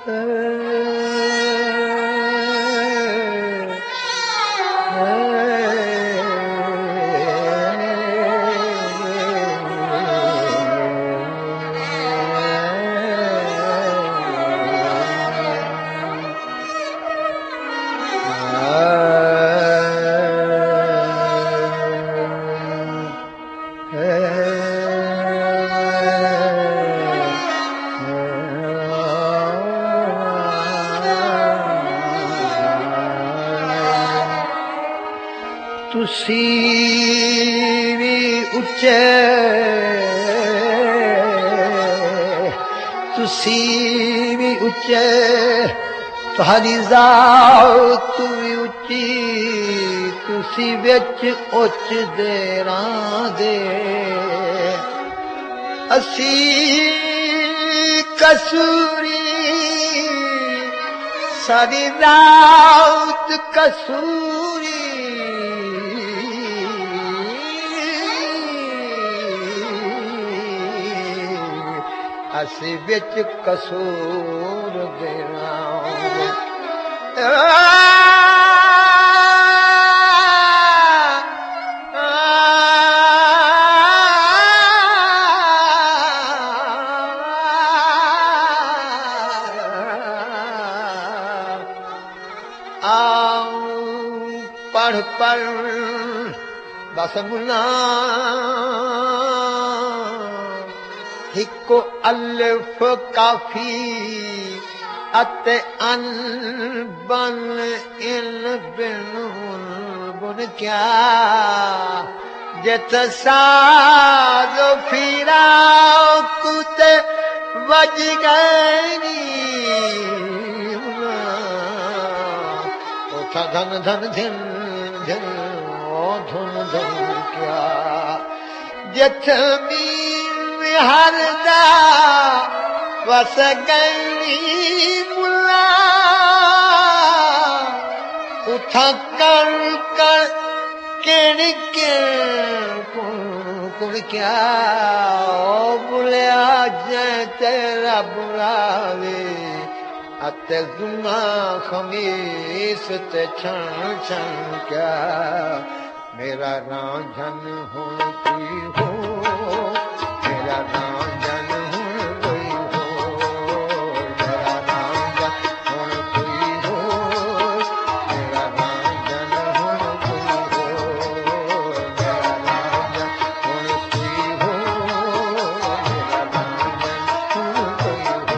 ਤੁਸੀਂ ਵੀ ਉੱਚੇ, ਤੁਸੀਂ ਵੀ ਉੱਚੇ, ਤੁਹਾਡੀ ਜ਼ਾਤ ਵੀ ਉੱਚੀ, ਤੁਸੀਂ ਵਿੱਚ ਉੱਚਦੇ ਰਾਂ ਦੇ, ਅਸੀਂ ਕਸੂਰੀ, ਸਾਡੀ ਜ਼ਾਤ ਕਸੂਰੀ, ਅਸੀਂ ਵਿੱਚ ਕਸੂਰ ਦੇਣਾ। पढ़ पढ़ बस मुना हिको अलिफ काफी अते अन बन इन बिन बुन क्या जित साज फिरा कुते वज गई उठा धन धन धिन धिन ओ धुन धुन क्या जित हरदा वस गई मुला उठा कर कर किण कुण क्या ओ बुलिया जै तेरा बुलावे अते जुमा खमीस ते छण छण क्या मेरा रांझन हुण कोई हो मेरा रांझन हुण कोई हो मेरा रांझन हुण कोई हो मेरा रांझन हुण कोई हो मेरा रांझन हुण कोई हो मेरा रांझन हुण कोई हो।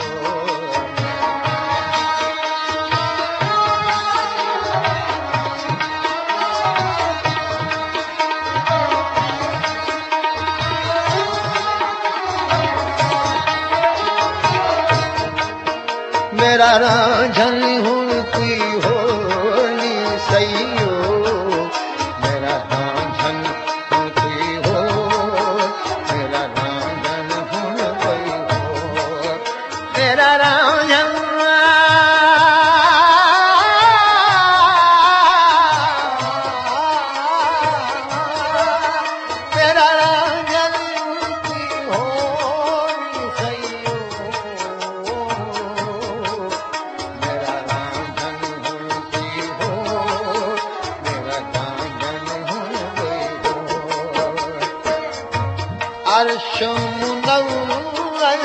मेरा रांझन हुण कोई होली सही हो मेरा रांझन हुण कोई हो मेरा रांझन हुण कोई हो मेरा रांझन मेरा रांझन कोई होली सही हो अर्श मुनव्वर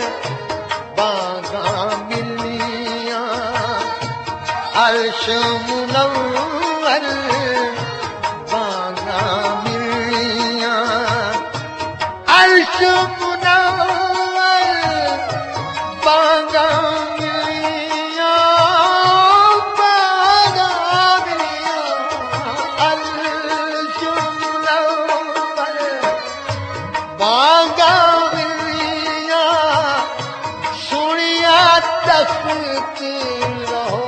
बागा मिलिया अर्श मुनव्वर बागा मिलिया अर्श मुनव्वर बागा मिलिया बागा मिलिया अर्श मुनव्वर बागा मिलिया सुनिया तख्त रहो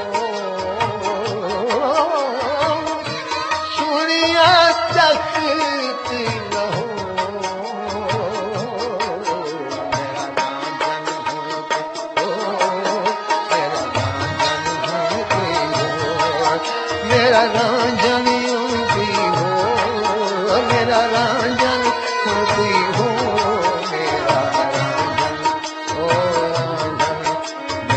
सुनिया तख्त रहो मेरा रांझन हुण कोई हो मेरा रांझन हुण कोई हो मेरा रांझन हुण कोई हो मेरा रांझन हुण कोई हो मेरा रांझन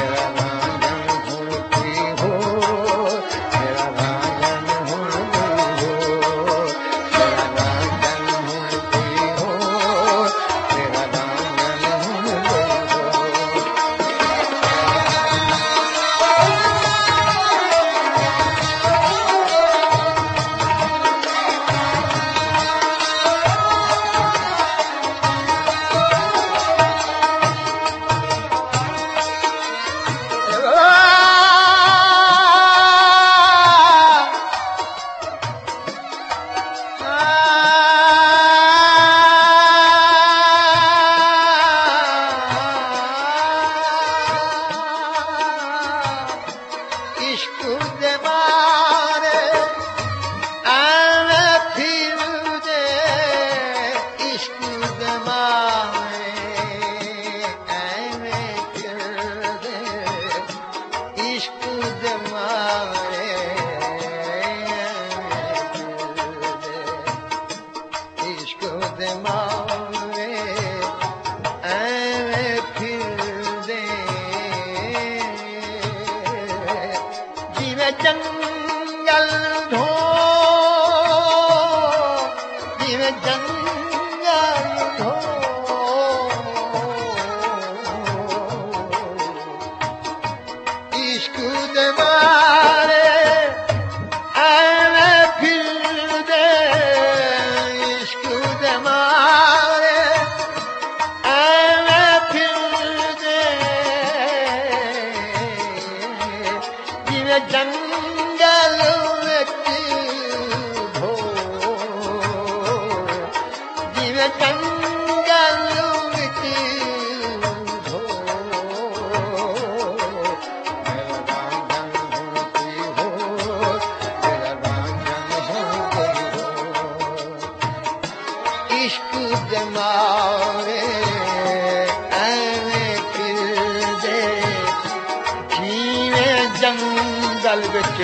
गल विच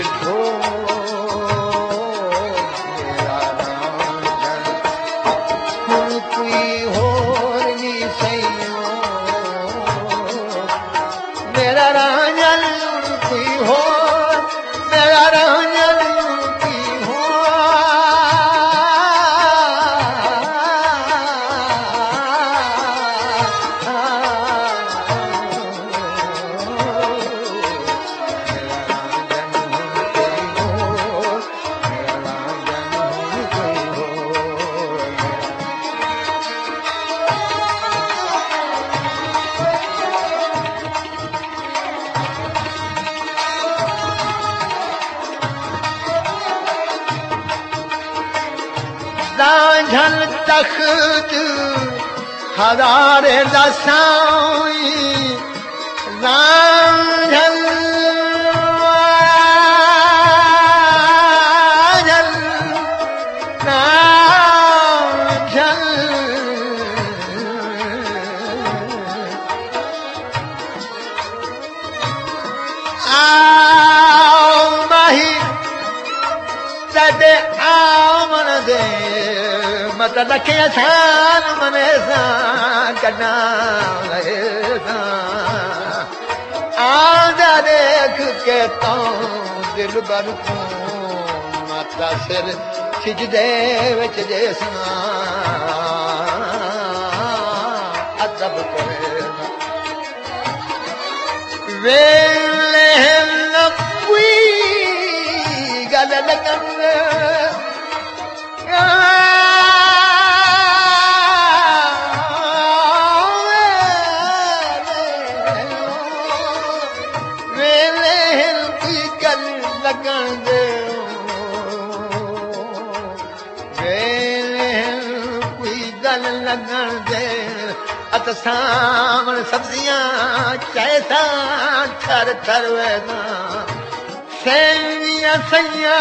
मेरा रांझण हुण कोई होर नी सईयो मेरा रांझण हुण कोई होर मेरा रांझण हुण कोई रांझण तख्त हज़ारे दा साईं रांझण दे आमन दे मत रखे आसान मने सां कना आजा देख के तो दिल भर को माता सिर सिजदे विच जेसां अदब करे वेले लपी गल लगन लगन दे अत सामण सब्जियां कैसा थर थर वेदा सैनिया सैया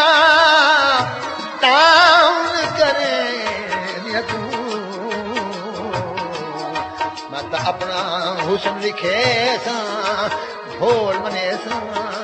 ताउन करे तू मत अपना हुस्न लिखे सा भोल मने सा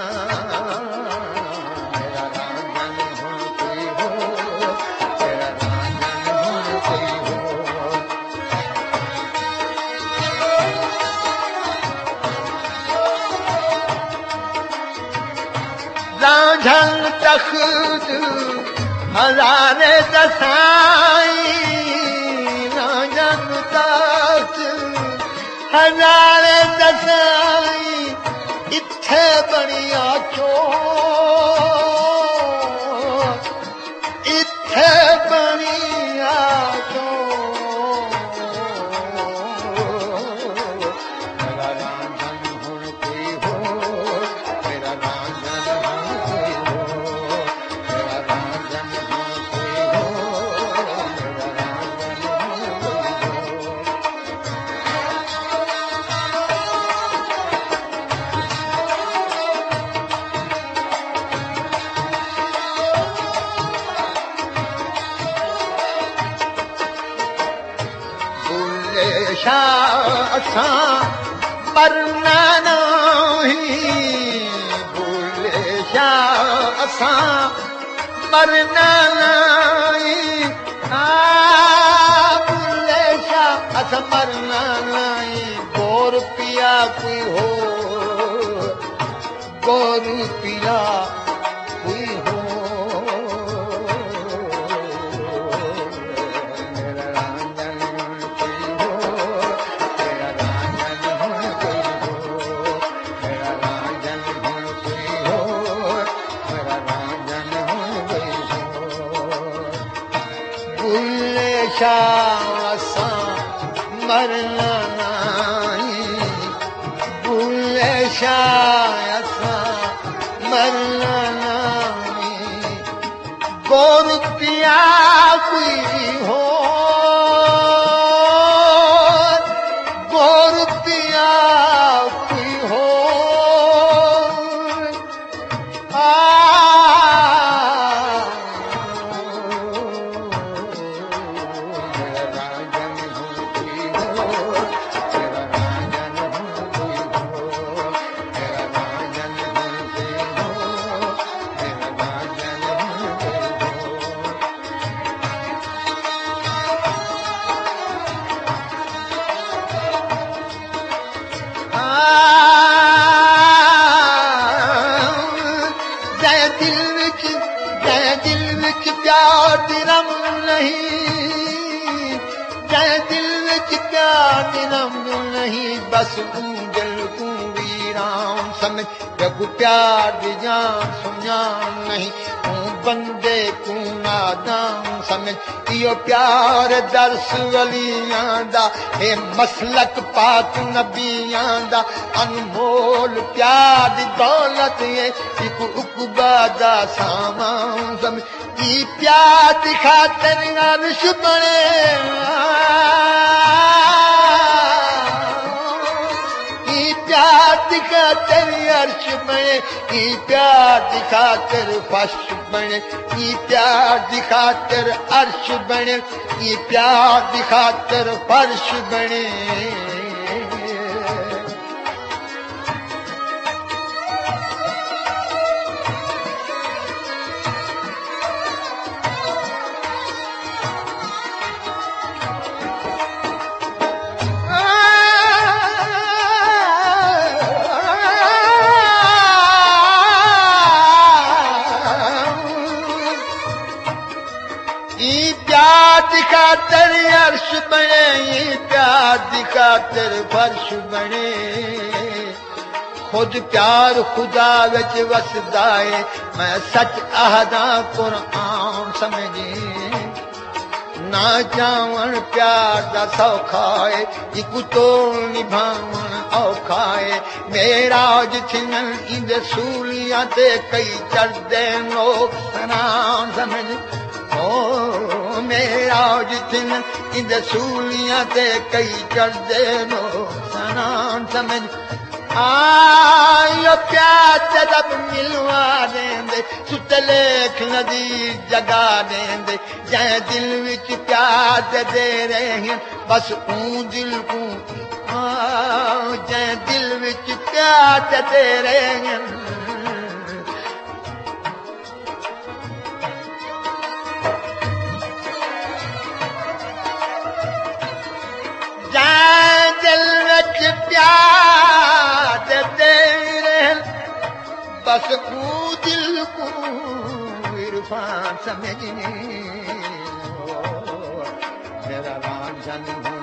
रांझण तख्त हज़ारे दा साईं रांझण तख्त हज़ारे दा साईं इत्थे बणिया चोर इत्थे बणिया असां मरना नहीं भूले शाह असां मरना नहीं भूले शाह असां मरना नहीं गोर पिया कोई हो गोर पिया कोई हो असां मरना नहीं भूले शाह असां मरना नहीं गोर पिया कोई हो गोर पिया कोई हो नहीं जै दिल विच प्यार दी रंग नहीं बस तूं दिल को वीरान समझ जब प्यार दी जान सुञान नहीं बंदे को नादान समझ इहो प्यार दर्स वलियां दा ए मसलक पाक नबियां दा अनमोल प्यार दी दौलत है इक उकबा दा सामान समझ ई प्यार दी खातिर अर्श बने प्यार दिखा तेरी अर्श बने ई प्यार दिखा तेरे फर्श बने ई प्यार दिखा तेरे अर्श बने ई प्यार दिखा तेरे फर्श बने खातर अर्श बने प्यार दी खातर फर्श बने खुद प्यार खुदा विच वसदा है मैं सच आहदा कुरान समझे ना जावन प्यार दा सौखा है इक तोड़ निभावन औखा है मेरा जिथन इंदे सूलियां ते कई चढ़दे लोग सनान समझ ओ मेरा जिथन इंद सूलियां ते कई चढ़दे नो सनान समझ आयो प्यार जब मिलवा देंदे सुत लेख नदी जगा देंदे जै दिल विच प्यार दे रहे हैं बस ऊं दिल को जै दिल विच प्यार दे रहे हैं दिल विच प्यार दे रहे बस को दिल को इरफान समझने मेरा रांझन